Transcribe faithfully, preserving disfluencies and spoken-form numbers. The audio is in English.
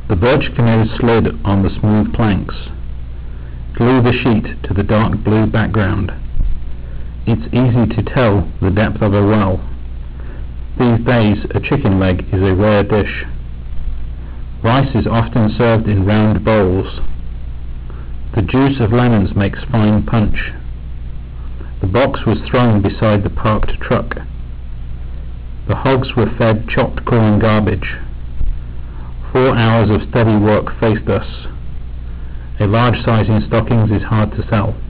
The birch canoe slid on the smooth planks. Glue the sheet to the dark blue background. It's easy to tell the depth of a well. These days a chicken leg is a rare dish. Rice is often served in round bowls. The juice of lemons makes fine punch. The box was thrown beside the parked truck. The hogs were fed chopped corn garbage. Four hours of steady work faced us. A large size in stockings is hard to sell.